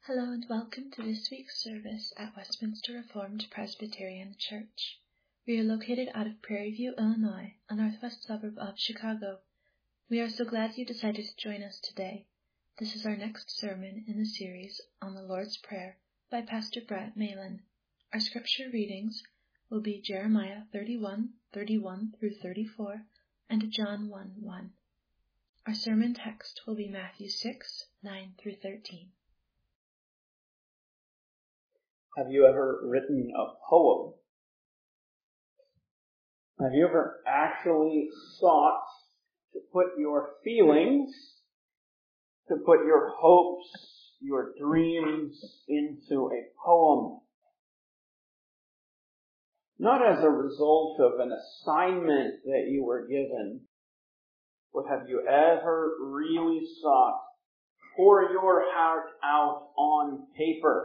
Hello and welcome to this week's service at Westminster Reformed Presbyterian Church. We are located out of Prairie View, Illinois, a northwest suburb of Chicago. We are so glad you decided to join us today. This is our next sermon in the series on the Lord's Prayer by Pastor Brett Malin. Our scripture readings will be Jeremiah 31:31 through 34, and John 1:1. Our sermon text will be Matthew 6:9 through 13. Have you ever written a poem? Have you ever actually sought to put your feelings, to put your hopes, your dreams into a poem? Not as a result of an assignment that you were given, but have you ever really sought to pour your heart out on paper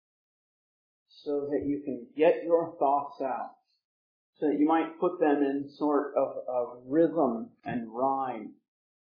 so that you can get your thoughts out, so that you might put them in sort of a rhythm and rhyme?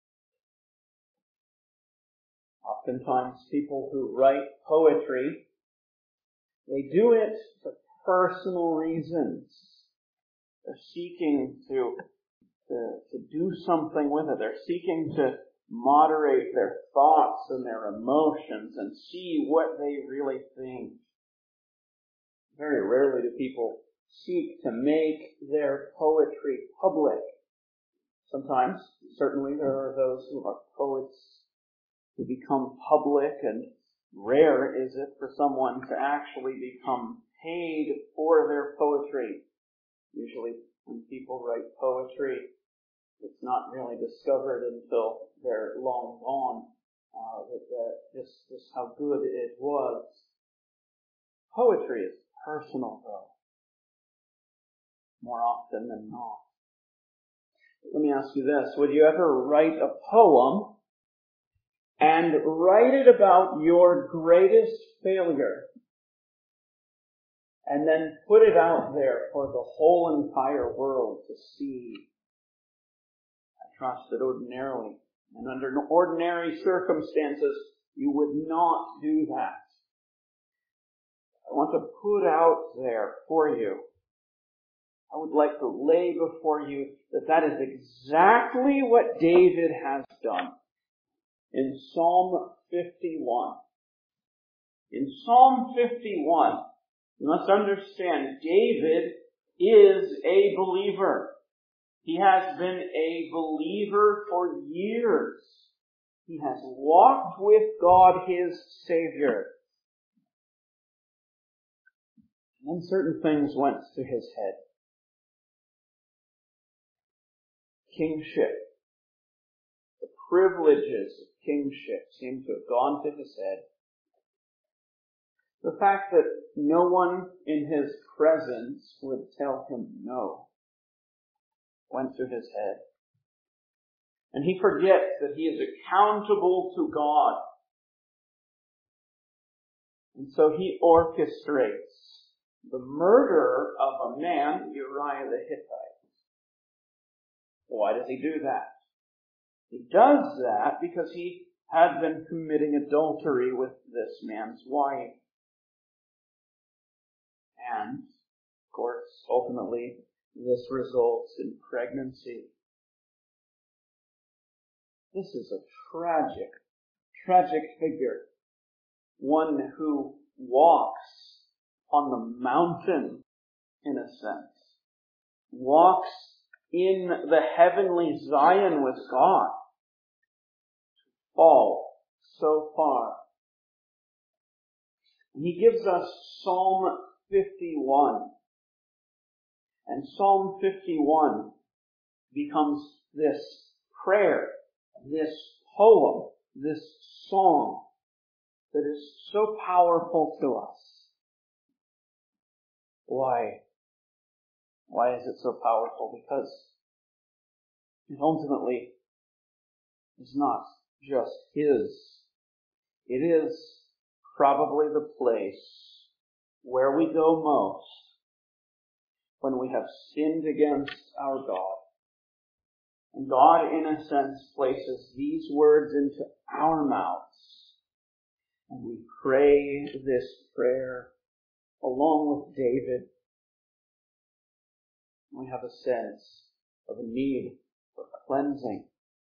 Oftentimes people who write poetry, they do it for personal reasons. They're seeking to do something with it. They're seeking to moderate their thoughts and their emotions and see what they really think. Very rarely do people seek to make their poetry public. Sometimes, certainly, there are those who are poets who become public, and rare is it for someone to actually become paid for their poetry. Usually, when people write poetry, it's not really discovered until they're long gone, just how good it was. Poetry is personal, though, more often than not. Let me ask you this. Would you ever write a poem and write it about your greatest failure and then put it out there for the whole entire world to see? I trust that ordinarily and under ordinary circumstances you would not do that. I want to put out there for you, I would like to lay before you that is exactly what David has done in Psalm 51. In Psalm 51, you must understand, David is a believer. He has been a believer for years. He has walked with God, his Savior. And certain things went to his head. Kingship, the privileges of kingship seem to have gone to his head. The fact that no one in his presence would tell him no went to his head. And he forgets that he is accountable to God. And so he orchestrates the murder of a man, Uriah the Hittite. Why does he do that? He does that because he had been committing adultery with this man's wife. And, of course, ultimately, this results in pregnancy. This is a tragic figure. One who walks on the mountain, in a sense. Walks in the heavenly Zion with God. Fall so far. And he gives us Psalm 51. And Psalm 51 becomes this prayer, this poem, this song that is so powerful to us. Why? Why is it so powerful? Because it ultimately is not just his. It is probably the place where we go most when we have sinned against our God. And God, in a sense, places these words into our mouths And we pray this prayer along with David. We have a sense of a need for cleansing.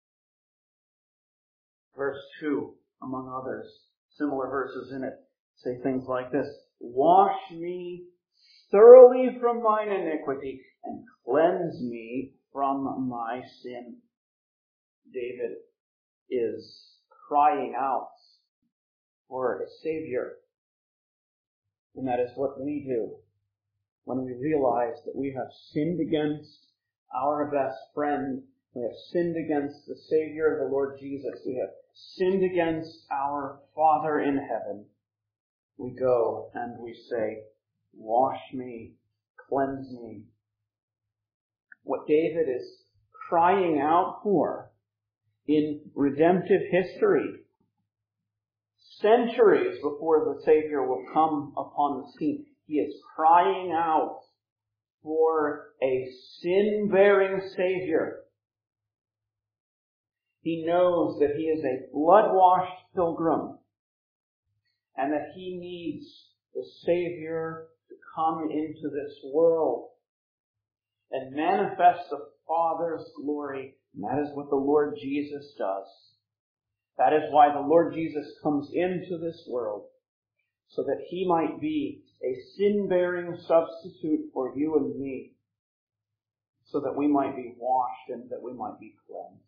Verse 2, among others, similar verses in it, say things like this: wash me thoroughly from mine iniquity and cleanse me from my sin. David is crying out for a Savior. And that is what we do when we realize that we have sinned against our best friend. We have sinned against the Savior, the Lord Jesus. We have sinned against our Father in heaven. We go and we say, wash me, cleanse me. What David is crying out for in redemptive history, centuries before the Savior will come upon the scene, he is crying out for a sin-bearing Savior. He knows that he is a blood-washed pilgrim and that he needs the Savior to come into this world and manifest the Father's glory. And that is what the Lord Jesus does. That is why the Lord Jesus comes into this world, so that he might be a sin-bearing substitute for you and me, so that we might be washed and that we might be cleansed.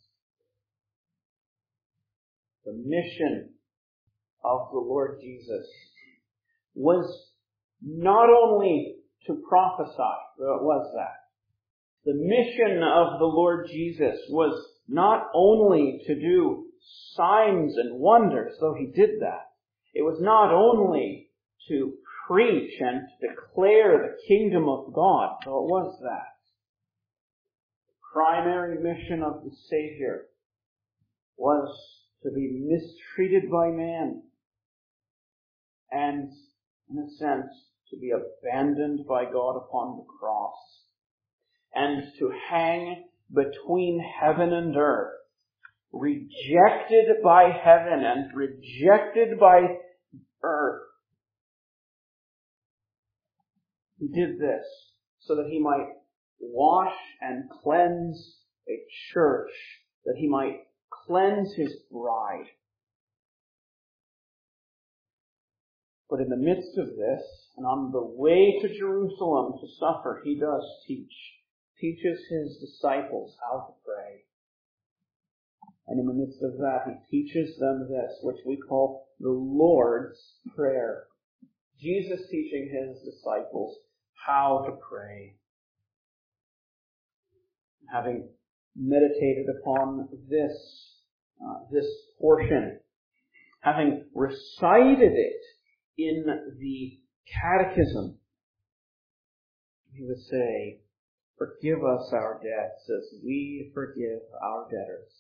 The mission of the Lord Jesus was not only to prophesy, though it was that. The mission of the Lord Jesus was not only to do signs and wonders, though he did that. It was not only to preach and to declare the kingdom of God, though it was that. The primary mission of the Savior was to be mistreated by man and, in a sense, to be abandoned by God upon the cross and to hang between heaven and earth, rejected by heaven and rejected by earth. He did this so that he might wash and cleanse a church, that he might cleanse his bride. But in the midst of this, and on the way to Jerusalem to suffer, he does teaches his disciples how to pray. And in the midst of that, he teaches them this, which we call the Lord's Prayer. Jesus teaching his disciples how to pray. Having meditated upon this portion, having recited it in the catechism, he would say, forgive us our debts as we forgive our debtors.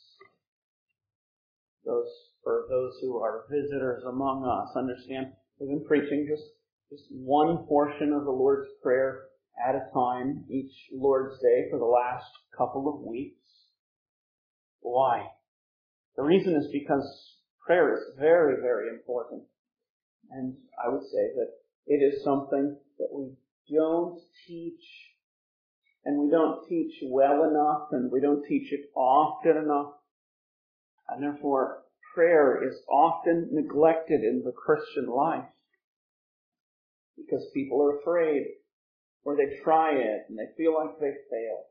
For those who are visitors among us, understand we've been preaching just one portion of the Lord's Prayer at a time each Lord's Day for the last couple of weeks. Why? The reason is because prayer is very, very important. And I would say that it is something that we don't teach, and we don't teach well enough, and we don't teach it often enough. And therefore, prayer is often neglected in the Christian life because people are afraid, or they try it and they feel like they fail.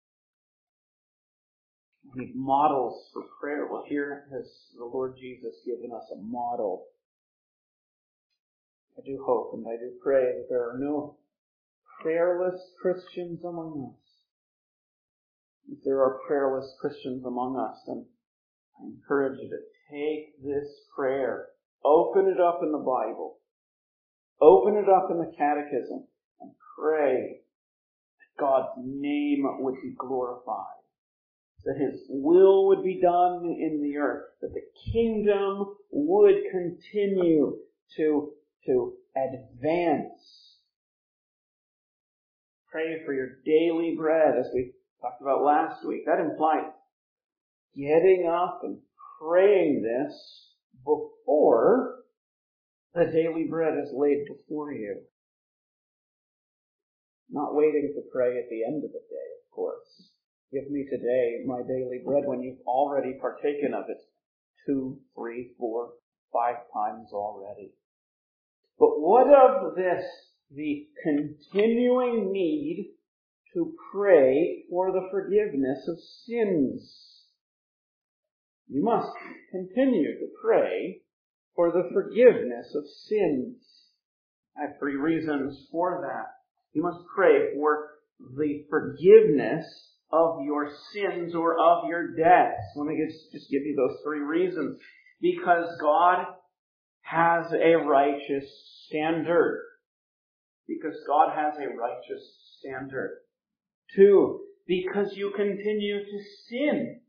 We need models for prayer. Well, here has the Lord Jesus given us a model. I do hope and I do pray that there are no prayerless Christians among us. If there are prayerless Christians among us, then I encourage you to take this prayer, open it up in the Bible, open it up in the Catechism, and pray that God's name would be glorified, that His will would be done in the earth, that the kingdom would continue to advance. Pray for your daily bread, as we talked about last week. That implies getting up and praying this before The daily bread is laid before you. Not waiting to pray at the end of the day, of course. Give me today my daily bread when you've already partaken of it 2, 3, 4, 5 times already. But what of this, the continuing need to pray for the forgiveness of sins? You must continue to pray for the forgiveness of sins. I have 3 reasons for that. You must pray for the forgiveness of your sins or of your debts. Let me just give you those 3 reasons. Because God has a righteous standard. Because God has a righteous standard. 2, because you continue to sin.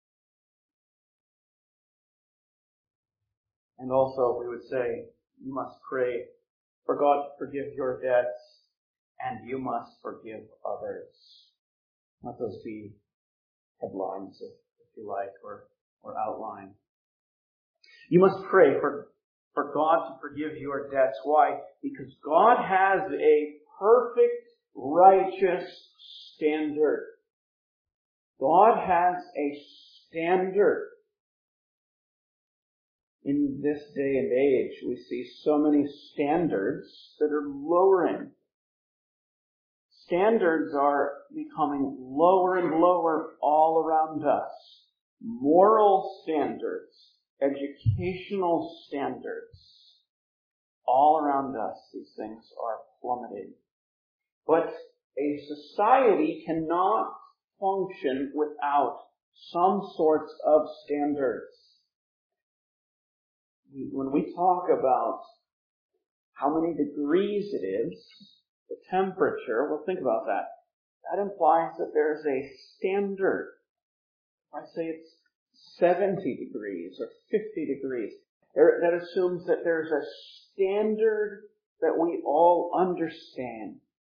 And also, we would say, you must pray for God to forgive your debts, and you must forgive others. Let those be headlines, if you like, or outline. You must pray for God to forgive your debts. Why? Because God has a perfect, righteous standard. God has a standard. In this day and age, we see so many standards that are lowering. Standards are becoming lower and lower all around us. Moral standards, educational standards, all around us, these things are plummeting. But a society cannot function without some sorts of standards. When we talk about how many degrees it is, the temperature, well, think about that. That implies that there's a standard. I say it's 70 degrees or 50 degrees. That assumes that there's a standard that we all understand.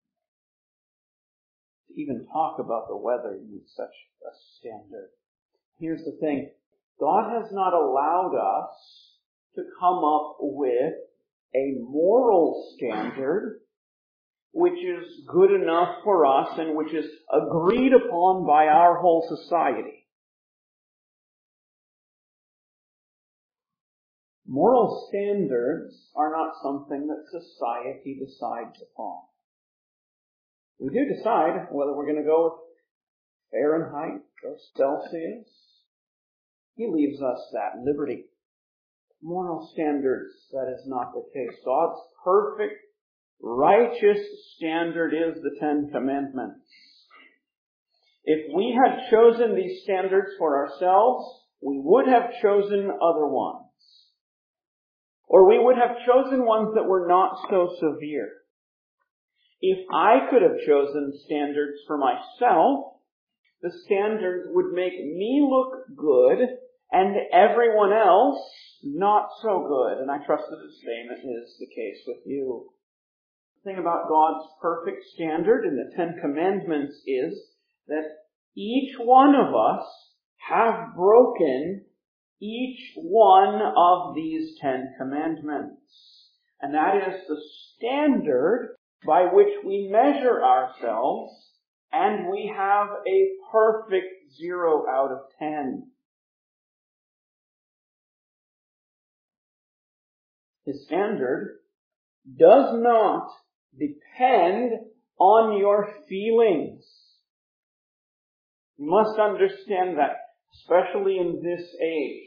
To even talk about the weather, you need such a standard. Here's the thing. God has not allowed us to come up with a moral standard which is good enough for us and which is agreed upon by our whole society. Moral standards are not something that society decides upon. We do decide whether we're going to go with Fahrenheit or Celsius. He leaves us that liberty. Moral standards, that is not the case. God's perfect, righteous standard is the 10 Commandments. If we had chosen these standards for ourselves, we would have chosen other ones. Or we would have chosen ones that were not so severe. If I could have chosen standards for myself, the standards would make me look good and everyone else not so good. And I trust that the same is the case with you. The thing about God's perfect standard in the 10 Commandments is that each one of us have broken each one of these 10 Commandments. And that is the standard by which we measure ourselves, and we have a perfect 0 out of 10. His standard does not depend on your feelings. You must understand that, especially in this age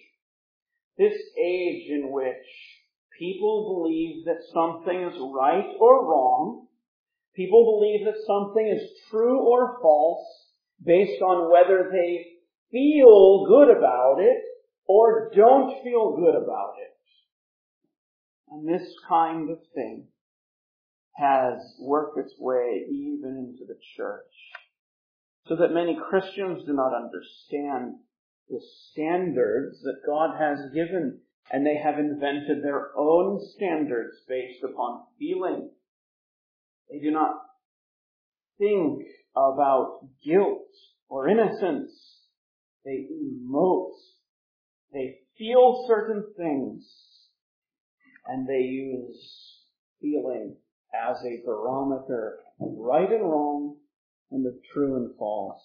in which people believe that something is right or wrong, people believe that something is true or false based on whether they feel good about it or don't feel good about it. And this kind of thing has worked its way even into the church, so that many Christians do not understand the standards that God has given, and they have invented their own standards based upon feeling. They do not think about guilt or innocence. They emote. They feel certain things. and they use feeling as a barometer of right and wrong and of true and false.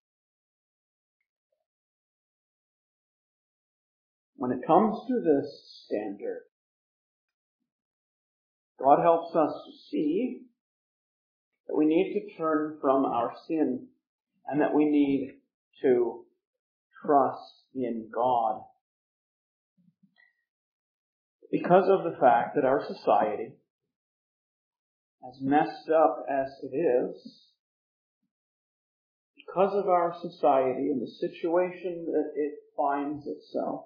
When it comes to this standard, God helps us to see that we need to turn from our sin and that we need to trust in God. Because of the fact that our society, as messed up as it is, because of our society and the situation that it finds itself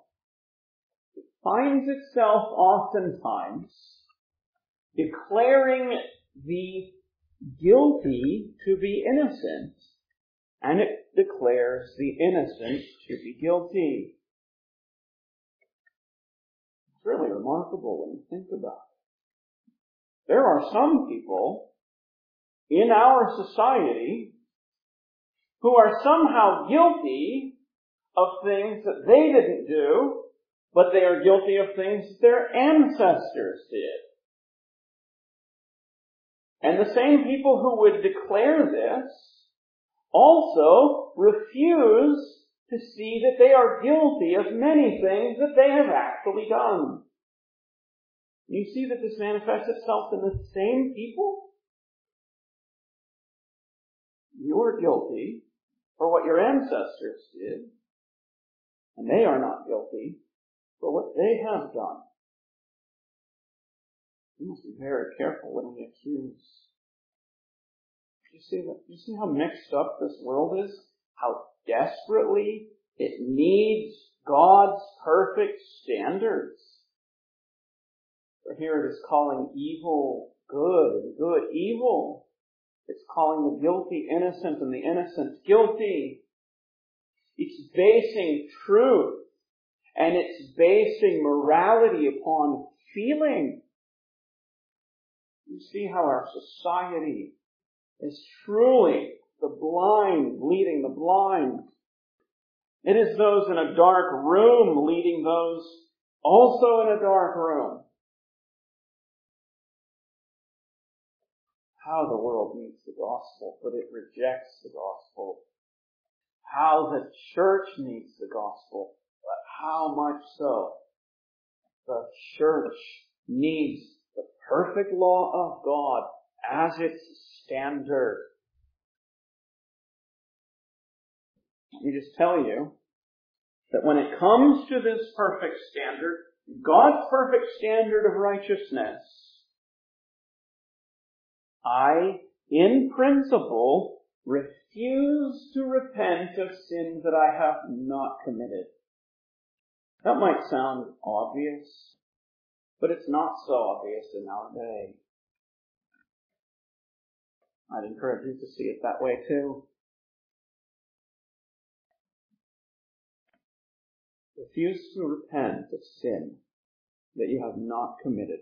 oftentimes declaring the guilty to be innocent, and it declares the innocent to be guilty. It's really remarkable when you think about it. There are some people in our society who are somehow guilty of things that they didn't do, but they are guilty of things that their ancestors did. And the same people who would declare this also refuse to see that they are guilty of many things that they have actually done. You see that this manifests itself in the same people? You're guilty for what your ancestors did, and they are not guilty for what they have done. We must be very careful when we accuse. You see how mixed up this world is? How desperately it needs God's perfect standards. For here it is calling evil good and good evil. It's calling the guilty innocent and the innocent guilty. It's basing truth and it's basing morality upon feeling. You see how our society is truly the blind leading the blind. It is those in a dark room leading those also in a dark room. How the world needs the gospel, but it rejects the gospel. How the church needs the gospel, but how much so? The church needs the perfect law of God as its standard. Let me just tell you that when it comes to this perfect standard, God's perfect standard of righteousness, I, in principle, refuse to repent of sins that I have not committed. That might sound obvious, but it's not so obvious in our day. I'd encourage you to see it that way too. Refuse to repent of sin that you have not committed.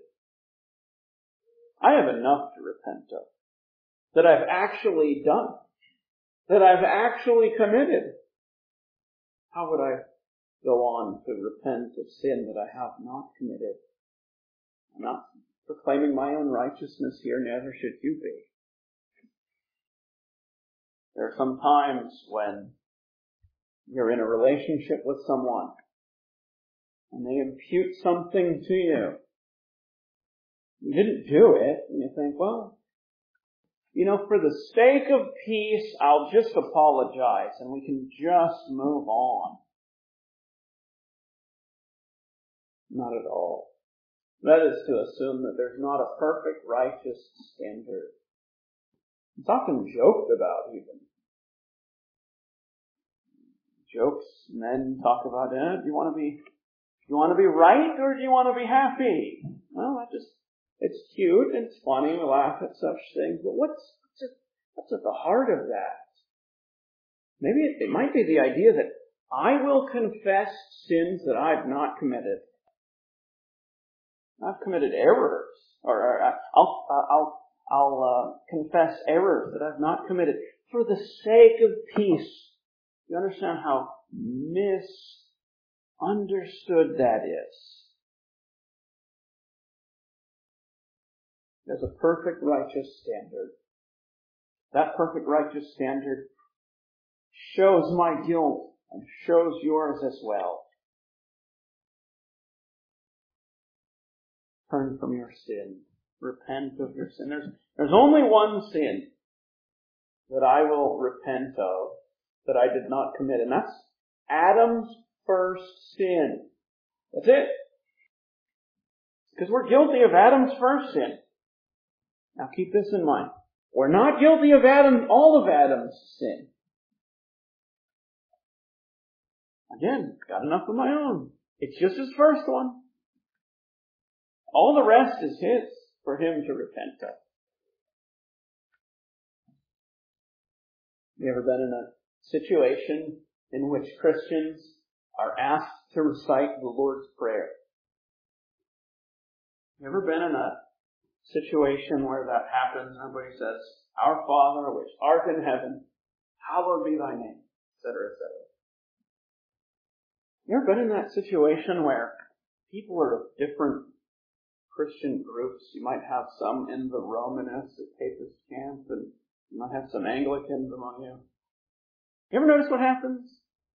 I have enough to repent of, that I've actually done, that I've actually committed. How would I go on to repent of sin that I have not committed? I'm not proclaiming my own righteousness here, neither should you be. There are some times when you're in a relationship with someone and they impute something to you. You didn't do it, and you think, well, for the sake of peace, I'll just apologize and we can just move on. Not at all. That is to assume that there's not a perfect righteous standard. It's often joked about even. Jokes, men talk about, do you want to be right or do you want to be happy? Well, it's cute and it's funny, we laugh at such things, but what's at the heart of that? Maybe it might be the idea that I will confess sins that I've not committed. I've committed errors, or I'll confess errors that I've not committed for the sake of peace. You understand how misunderstood that is? There's a perfect righteous standard. That perfect righteous standard shows my guilt and shows yours as well. Turn from your sin. Repent of your sin. There's only one sin that I will repent of that I did not commit, and that's Adam's first sin. That's it. Because we're guilty of Adam's first sin. Now keep this in mind. We're not guilty of all of Adam's sin. Again, got enough of my own. It's just his first one. All the rest is his for him to repent of. You ever been in a situation in which Christians are asked to recite the Lord's Prayer? You ever been in a situation where that happens and everybody says, Our Father, which art in heaven, hallowed be thy name, etc., etc. You ever been in that situation where people are of different Christian groups? You might have some in the Romanist or Papist camp, and you might have some Anglicans among you. You ever notice what happens?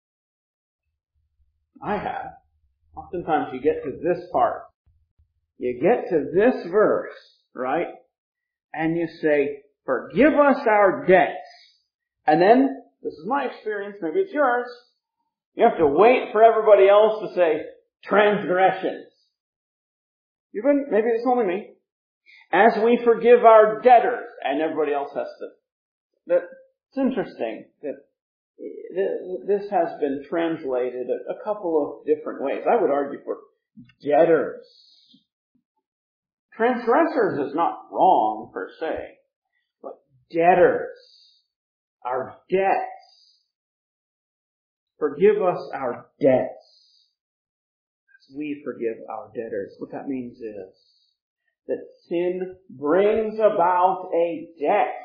I have. Oftentimes you get to this part. You get to this verse, right? And you say, forgive us our debts. And then, this is my experience, maybe it's yours, you have to wait for everybody else to say, transgressions. Maybe it's only me. As we forgive our debtors, and everybody else has to. It's interesting that this has been translated a couple of different ways. I would argue for debtors. Transgressors is not wrong per se, but debtors, our debts. Forgive us our debts as we forgive our debtors. What that means is that sin brings about a debt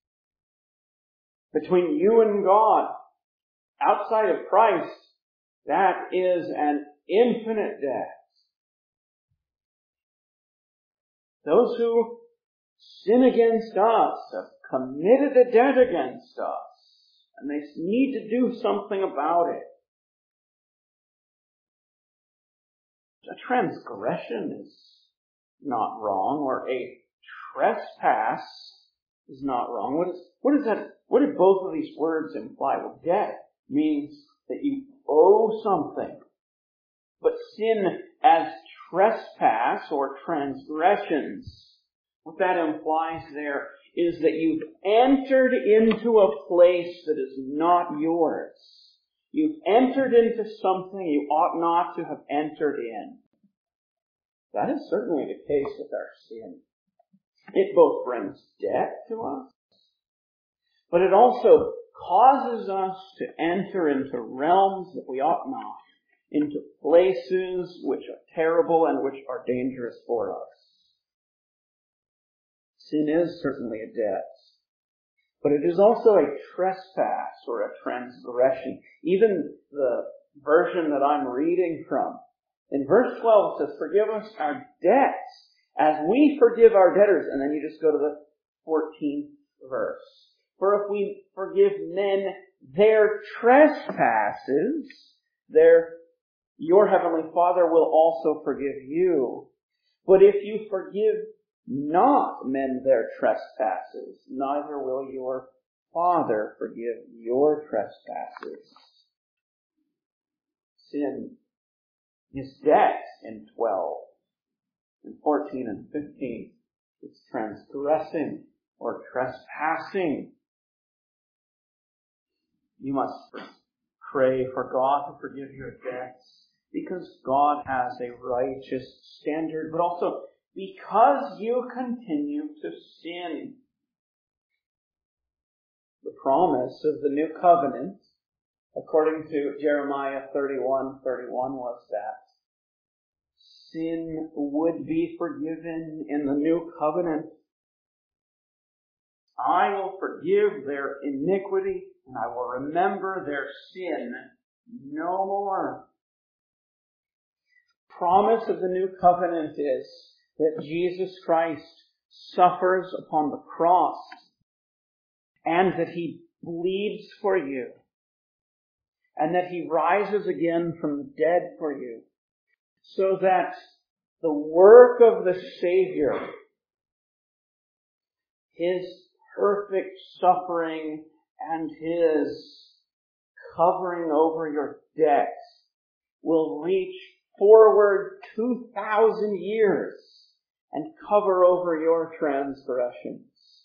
between you and God. Outside of Christ, that is an infinite debt. Those who sin against us have committed a debt against us, and they need to do something about it. A transgression is not wrong, or a trespass is not wrong. What is that? What do both of these words imply? Well, debt means that you owe something. But sin as trespass or transgressions, what that implies there is that you've entered into a place that is not yours. You've entered into something you ought not to have entered in. That is certainly the case with our sin. It both brings debt to us, but it also causes us to enter into realms that we ought not, into places which are terrible and which are dangerous for us. Sin is certainly a debt, but it is also a trespass or a transgression. Even the version that I'm reading from, in verse 12 it says, forgive us our debts as we forgive our debtors. And then you just go to the 14th verse. For if we forgive men their trespasses, your heavenly Father will also forgive you. But if you forgive not men their trespasses, neither will your Father forgive your trespasses. Sin is debt in 12. In 14 and 15, it's transgressing or trespassing. You must pray for God to forgive your debts because God has a righteous standard, but also because you continue to sin. The promise of the new covenant, according to Jeremiah 31:31, was that sin would be forgiven in the new covenant. I will forgive their iniquity, and I will remember their sin no more. The promise of the new covenant is that Jesus Christ suffers upon the cross and that he bleeds for you and that he rises again from the dead for you, so that the work of the Savior, his perfect suffering and his covering over your debts, will reach forward 2,000 years and cover over your transgressions.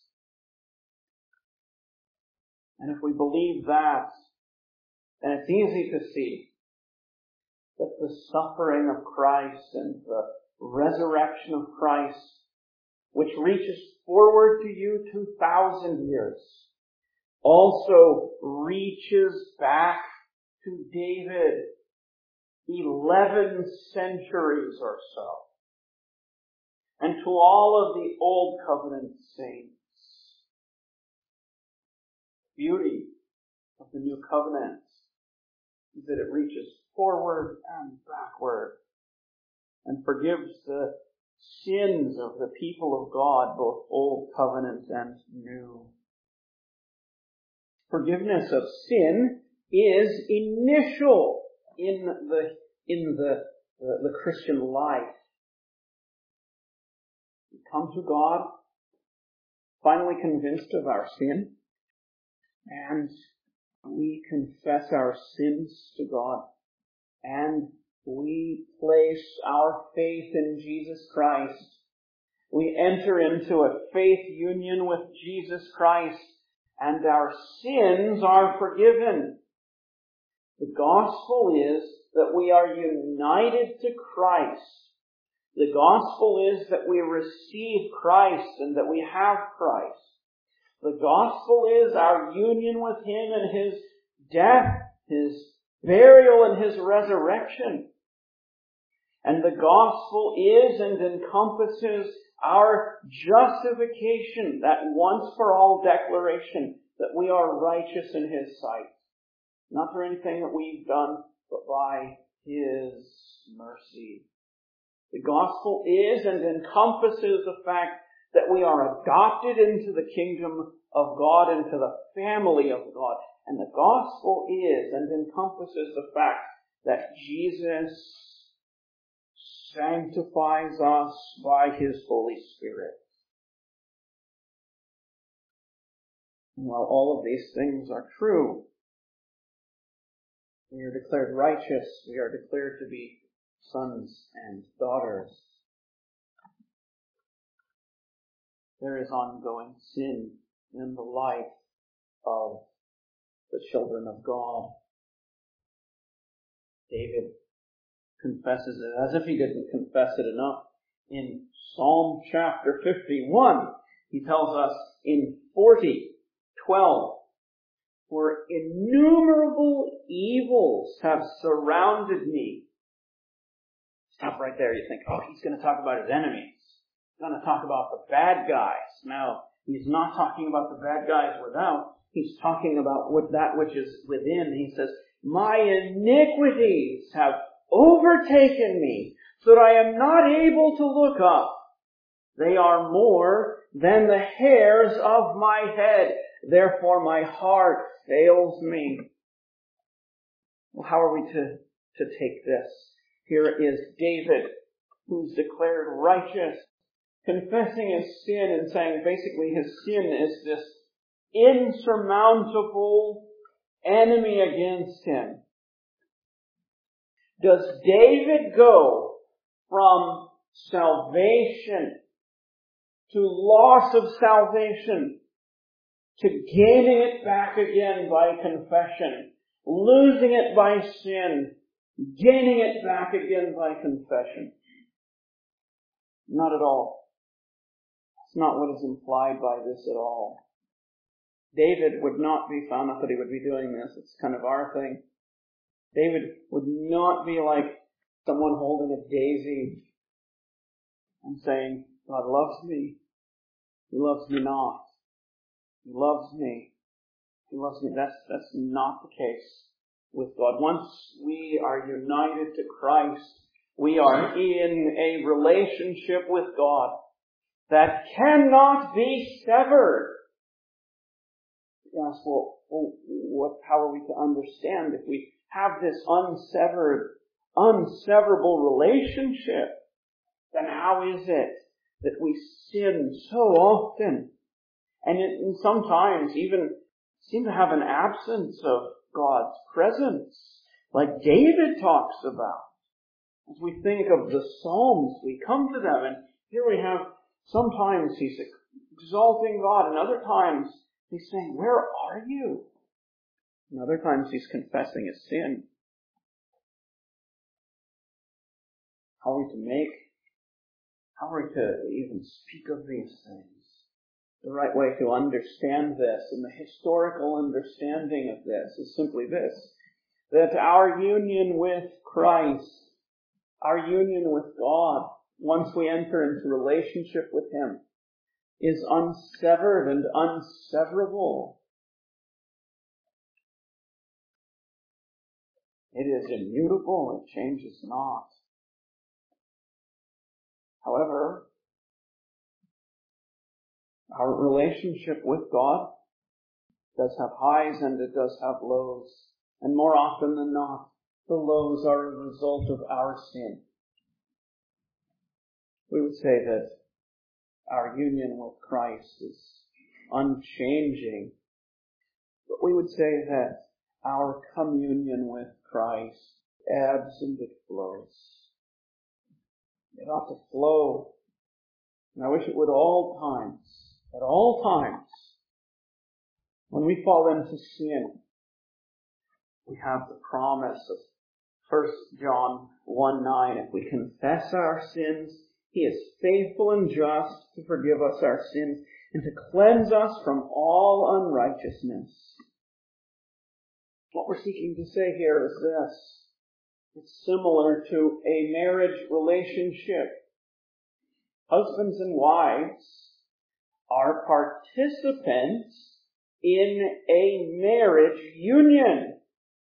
And if we believe that, then it's easy to see that the suffering of Christ and the resurrection of Christ, which reaches forward to you 2,000 years, also reaches back to David 11 centuries or so, and to all of the Old Covenant saints. The beauty of the New Covenant is that it reaches forward and backward and forgives the sins of the people of God, both Old Covenant and New. Forgiveness of sin is initial in the Christian life. We come to God, finally convinced of our sin, and we confess our sins to God, and we place our faith in Jesus Christ. We enter into a faith union with Jesus Christ, and our sins are forgiven. The gospel is that we are united to Christ. The gospel is that we receive Christ and that we have Christ. The gospel is our union with him and his death, his burial, and his resurrection. And the gospel is and encompasses our justification, that once for all declaration that we are righteous in his sight. Not through anything that we've done, but by his mercy. The gospel is and encompasses the fact that we are adopted into the kingdom of God, into the family of God. And the gospel is and encompasses the fact that Jesus sanctifies us by his Holy Spirit. And while all of these things are true, we are declared righteous, we are declared to be sons and daughters. There is ongoing sin in the life of the children of God. David confesses it as if he didn't confess it enough. In Psalm chapter 51, he tells us in 40:12, "For innumerable evils have surrounded me." Stop right there. You think, oh, he's going to talk about his enemies. He's going to talk about the bad guys. No, he's not talking about the bad guys without. He's talking about that which is within. He says, "My iniquities have overtaken me, so that I am not able to look up. They are more than the hairs of my head. Therefore my heart fails me." Well, how are we to take this? Here is David, who's declared righteous, confessing his sin and saying basically his sin is this insurmountable enemy against him. Does David go from salvation to loss of salvation to gaining it back again by confession, losing it by sin, gaining it back again by confession? Not at all. It's not what is implied by this at all. David would not be found, not that he would be doing this, it's kind of our thing. David would not be like someone holding a daisy and saying, "God loves me. He loves me not. He loves me. He loves me." That's not the case with God. Once we are united to Christ, we are in a relationship with God. that cannot be severed. You ask, well, how are we to understand if we have this unseverable relationship? Then how is it that we sin so often and sometimes even seem to have an absence of God's presence, like David talks about? As we think of the Psalms, we come to them, and here we have, sometimes he's exalting God, and other times he's saying, where are you? And other times he's confessing his sin. How are we to even speak of these things? The right way to understand this, and the historical understanding of this, is simply this: that our union with Christ, our union with God, once we enter into relationship with Him, is unsevered and unseverable. It is immutable, it changes not. However, our relationship with God does have highs and it does have lows. And more often than not, the lows are a result of our sin. We would say that our union with Christ is unchanging, but we would say that our communion with Christ ebbs and it flows. It ought to flow. And I wish it would at all times. When we fall into sin, we have the promise of 1 John 1:9. If we confess our sins, He is faithful and just to forgive us our sins and to cleanse us from all unrighteousness. What we're seeking to say here is this. It's similar to a marriage relationship. Husbands and wives are participants in a marriage union.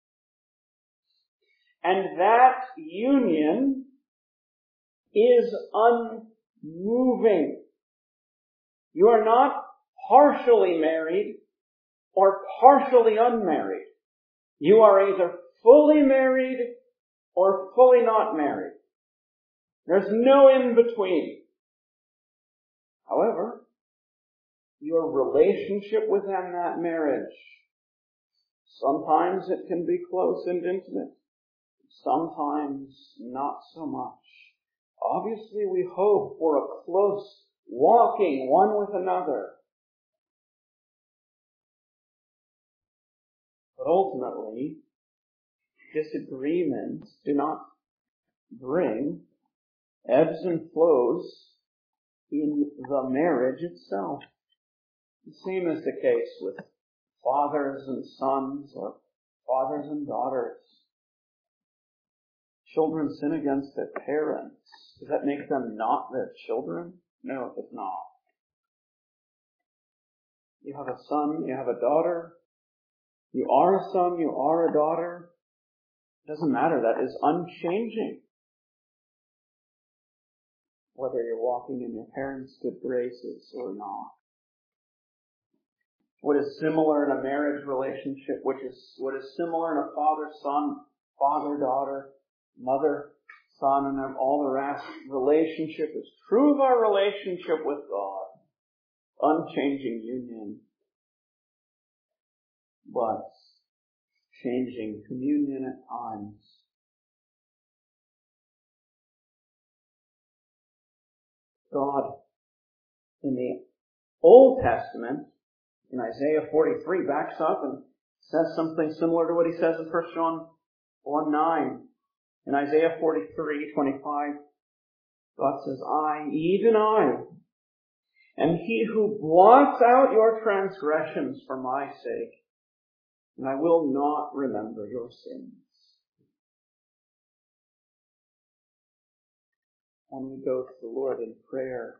And that union is unmoving. You are not partially married or partially unmarried. You are either fully married or fully not married. There's no in between. However, your relationship within that marriage, sometimes it can be close and intimate. Sometimes not so much. Obviously, we hope for a close walking one with another. But ultimately, disagreements do not bring ebbs and flows in the marriage itself. The same is the case with fathers and sons or fathers and daughters. Children sin against their parents. Does that make them not their children? No, it does not. You have a son, you have a daughter. You are a son, you are a daughter. It doesn't matter. That is unchanging. Whether you're walking in your parents' good graces or not. What is similar in a marriage relationship, what is similar in a father-son, father-daughter, mother-son, and all the rest, relationship is true of our relationship with God. Unchanging union, but changing communion at times. God, in the Old Testament, in Isaiah 43, backs up and says something similar to what he says in 1 John 1:9. In Isaiah 43:25, God says, I, even I, am He who blots out your transgressions for my sake, and I will not remember your sins. When we go to the Lord in prayer,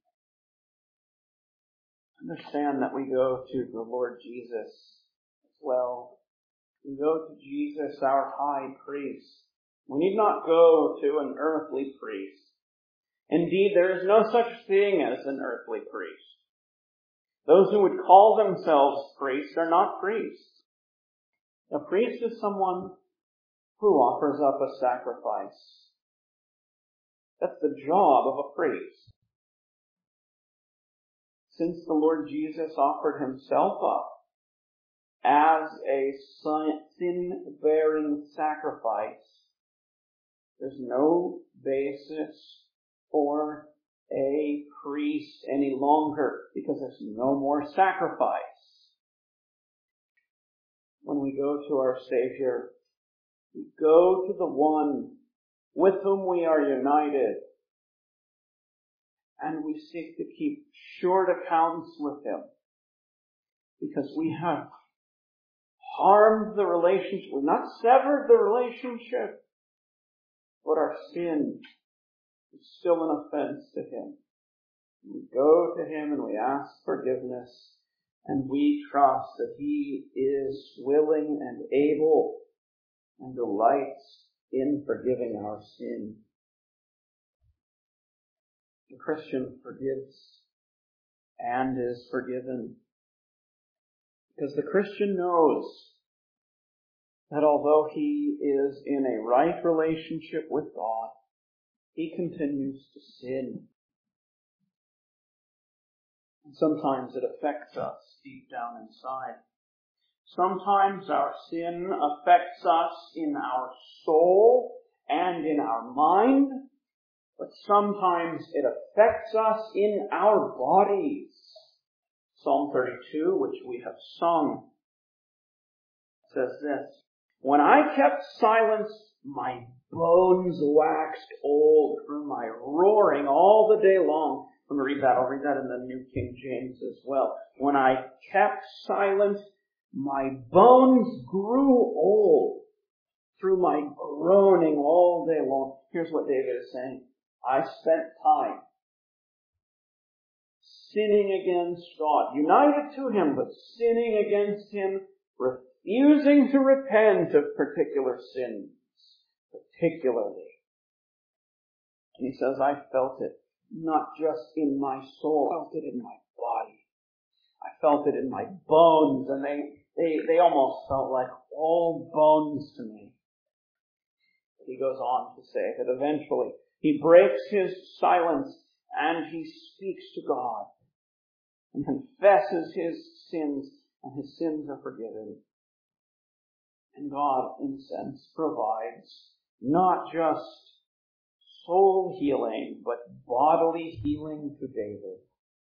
understand that we go to the Lord Jesus as well. We go to Jesus, our high priest. We need not go to an earthly priest. Indeed, there is no such thing as an earthly priest. Those who would call themselves priests are not priests. A priest is someone who offers up a sacrifice. That's the job of a priest. Since the Lord Jesus offered himself up as a sin-bearing sacrifice, there's no basis for a priest any longer because there's no more sacrifice. When we go to our Savior, we go to the one with whom we are united, and we seek to keep short accounts with him because we have harmed the relationship. We've not severed the relationship, but our sin is still an offense to him. We go to him and we ask forgiveness, and we trust that he is willing and able and delights in forgiving our sin. The Christian forgives and is forgiven because the Christian knows that although he is in a right relationship with God, he continues to sin. And sometimes it affects us deep down inside. Sometimes our sin affects us in our soul and in our mind, but sometimes it affects us in our bodies. Psalm 32, which we have sung, says this: "When I kept silence, my bones waxed old through my roaring all the day long." Let me read that. I'll read that in the New King James as well. "When I kept silence, my bones grew old through my groaning all day long." Here's what David is saying. I spent time sinning against God, united to him, but sinning against him, refusing to repent of particular sins, particularly. And he says, I felt it, not just in my soul, I felt it in my body. I felt it in my bones, and they almost felt like all bones to me. He goes on to say that eventually he breaks his silence and he speaks to God and confesses his sins, and his sins are forgiven. And God, in a sense, provides not just soul healing, but bodily healing to David.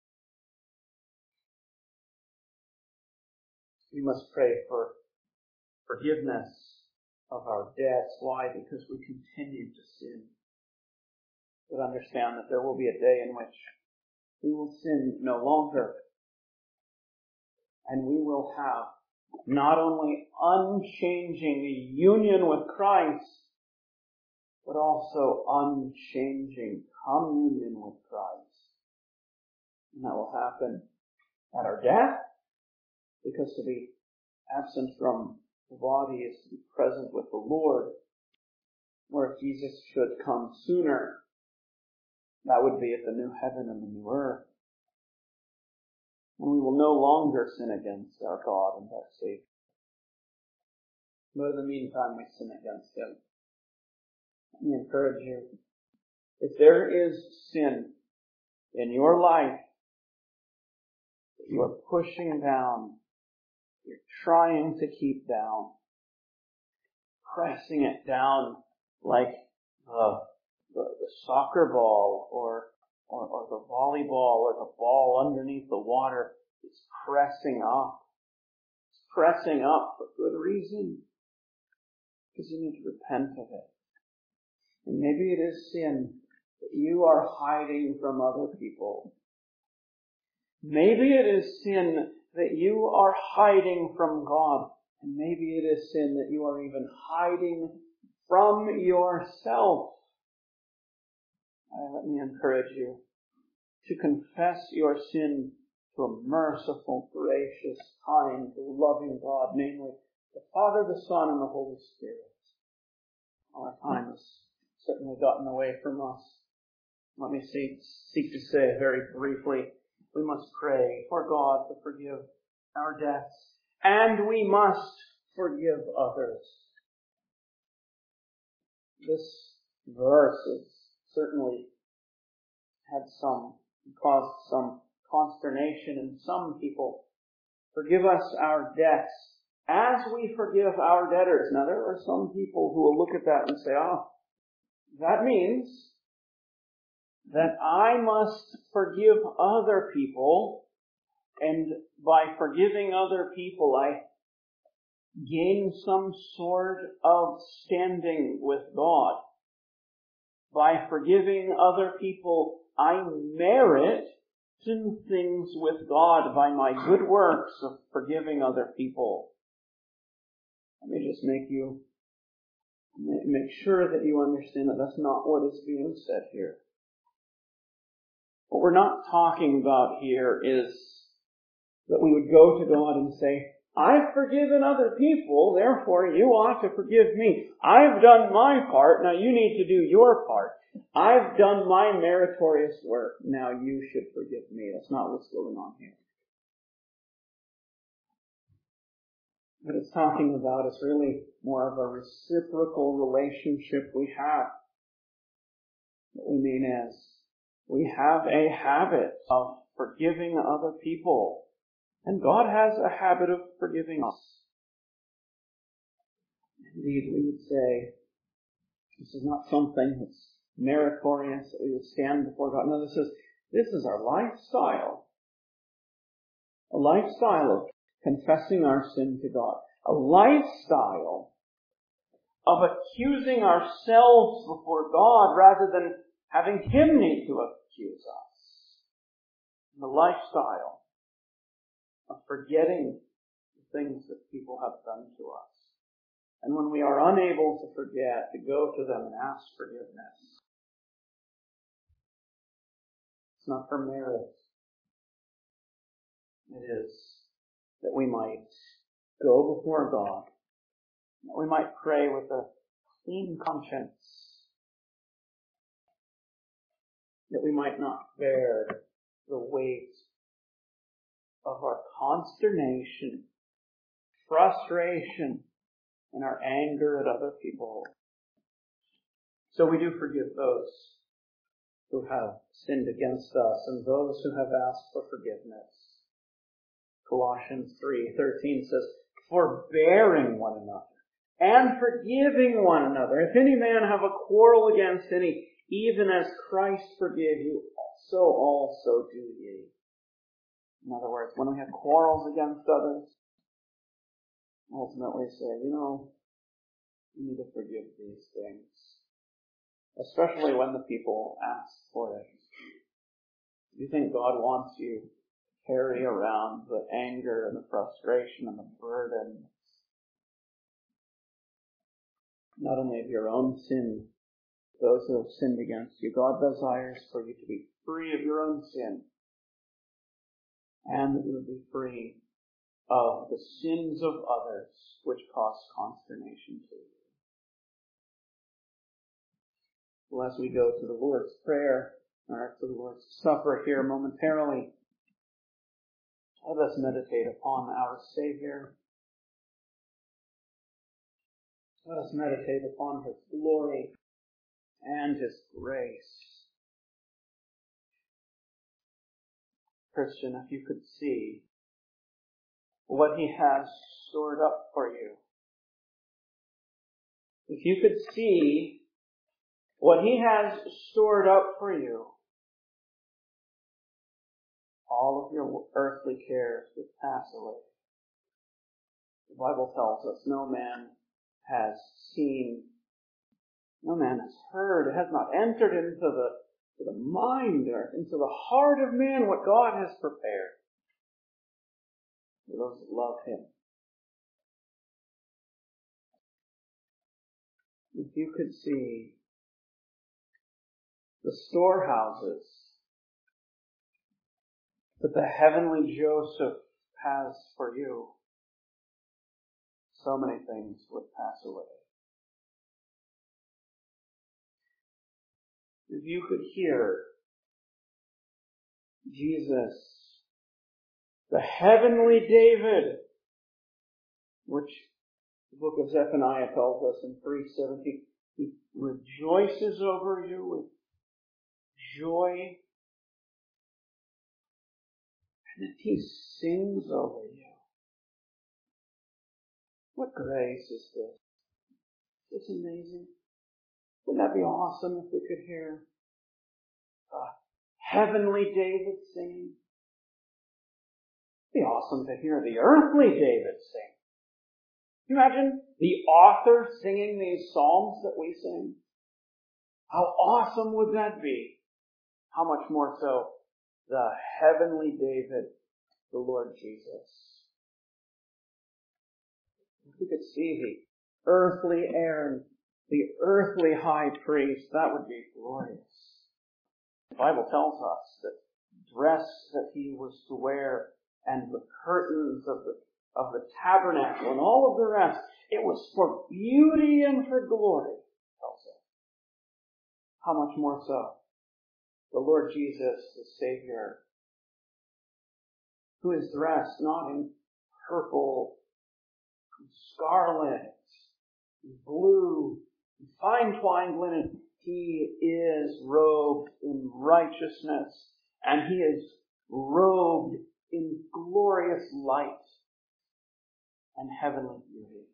We must pray for forgiveness of our debts. Why? Because we continue to sin. But understand that there will be a day in which we will sin no longer. And we will have not only unchanging union with Christ, but also unchanging communion with Christ. And that will happen at our death, because to be absent from the body is to be present with the Lord. Or if Jesus should come sooner, that would be at the new heaven and the new earth. And we will no longer sin against our God and our Savior. But in the meantime, we sin against him. Let me encourage you. If there is sin in your life that you are pushing down, you're trying to keep down, pressing it down like the soccer ball or the volleyball or the ball underneath the water, it's pressing up. It's pressing up for good reason. Because you need to repent of it. And maybe it is sin that you are hiding from other people. Maybe it is sin that you are hiding from God. And maybe it is sin that you are even hiding from yourself. Let me encourage you to confess your sin to a merciful, gracious, kind, loving God, namely the Father, the Son, and the Holy Spirit. Our time has certainly gotten away from us. Let me seek to say very briefly, we must pray for God to forgive our debts, and we must forgive others. This verse has certainly caused some consternation in some people. Forgive us our debts as we forgive our debtors. Now there are some people who will look at that and say, that means that I must forgive other people, and by forgiving other people I gain some sort of standing with God. By forgiving other people, I merit some things with God by my good works of forgiving other people. Let me just make sure that you understand that that's not what is being said here. What we're not talking about here is that we would go to God and say, I've forgiven other people, therefore you ought to forgive me. I've done my part, now you need to do your part. I've done my meritorious work, now you should forgive me. That's not what's going on here. What it's talking about is really more of a reciprocal relationship we have. What we mean is, we have a habit of forgiving other people. And God has a habit of forgiving us. Indeed, we would say, this is not something that's meritorious that we would stand before God. No, this is our lifestyle. A lifestyle of confessing our sin to God. A lifestyle of accusing ourselves before God rather than having Him need to accuse us. The lifestyle of forgetting the things that people have done to us. And when we are unable to forget, to go to them and ask forgiveness. It's not for merit. It is that we might go before God, that we might pray with a clean conscience, that we might not bear the weight of our consternation, frustration, and our anger at other people. So we do forgive those who have sinned against us and those who have asked for forgiveness. Colossians 3:13 says, forbearing one another and forgiving one another. If any man have a quarrel against any, even as Christ forgave you, so also do ye. In other words, when we have quarrels against others, ultimately say, we need to forgive these things. Especially when the people ask for it. Do you think God wants you to carry around the anger and the frustration and the burden, not only of your own sin, those who have sinned against you? God desires for you to be free of your own sin, and that you would be free of the sins of others which cause consternation to you. Well, as we go to the Lord's Prayer, or to the Lord's Supper here momentarily, let us meditate upon our Savior. Let us meditate upon His glory and His grace. Christian, if you could see what He has stored up for you, if you could see what He has stored up for you, all of your earthly cares would pass away. The Bible tells us no man has seen, no man has heard, it has not entered into the mind or into the heart of man what God has prepared for those that love Him. If you could see the storehouses that the heavenly Joseph has for you, so many things would pass away. if you could hear Jesus, the heavenly David, which the book of Zephaniah tells us in 3:17, he rejoices over you with joy, and that he sings over you. What grace is this? It's amazing. Wouldn't that be awesome if we could hear heavenly David singing? It'd be awesome to hear the earthly David sing. Can you imagine the author singing these psalms that we sing? How awesome would that be? How much more so the heavenly David, the Lord Jesus. If we could see the earthly Aaron, the earthly high priest, that would be glorious. The Bible tells us that dress that he was to wear and the curtains of the tabernacle and all of the rest, it was for beauty and for glory, tells us. How much more so the Lord Jesus, the Savior, who is dressed not in purple, and scarlet, and blue, and fine twined linen. He is robed in righteousness, and he is robed in glorious light and heavenly beauty.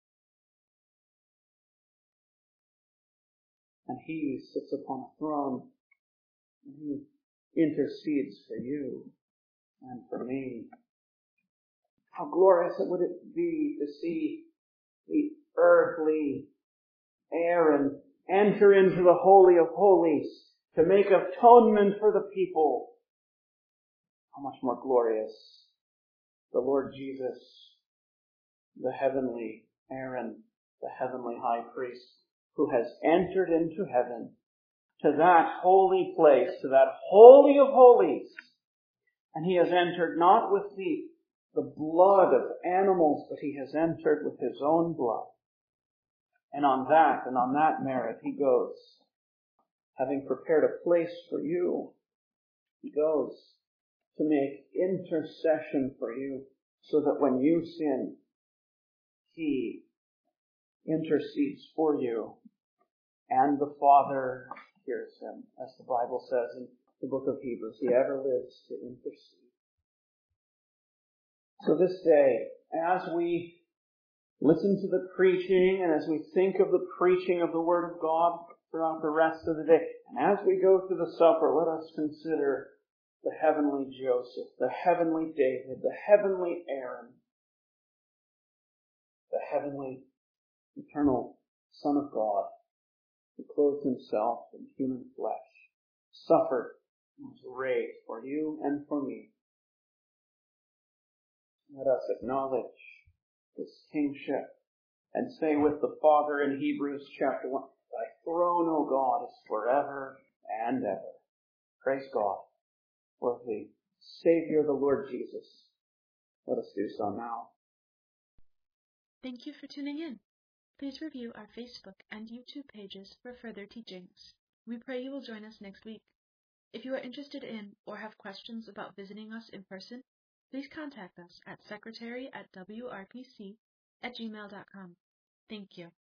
And he sits upon a throne, and he intercedes for you and for me. How glorious would it be to see the earthly Aaron enter into the Holy of Holies to make atonement for the people. How much more glorious the Lord Jesus, the heavenly Aaron, the heavenly high priest, who has entered into heaven, to that holy place, to that Holy of Holies. And he has entered not with the blood of animals, but he has entered with his own blood. And on that merit he goes, having prepared a place for you. He goes to make intercession for you, so that when you sin, he intercedes for you, and the Father hears him, as the Bible says in the book of Hebrews. He ever lives to intercede. So this day, as we listen to the preaching, and as we think of the preaching of the Word of God throughout the rest of the day, and as we go through the supper, let us consider the heavenly Joseph, the heavenly David, the heavenly Aaron, the heavenly, eternal Son of God, who clothed himself in human flesh, suffered, and was raised for you and for me. Let us acknowledge his kingship and say with the Father in Hebrews chapter 1, thy throne, O God, is forever and ever. Praise God for the Savior, the Lord Jesus. Let us do so now. Thank you for tuning in. Please review our Facebook and YouTube pages for further teachings. We pray you will join us next week. If you are interested in or have questions about visiting us in person, please contact us at secretary@wrpc@gmail.com. Thank you.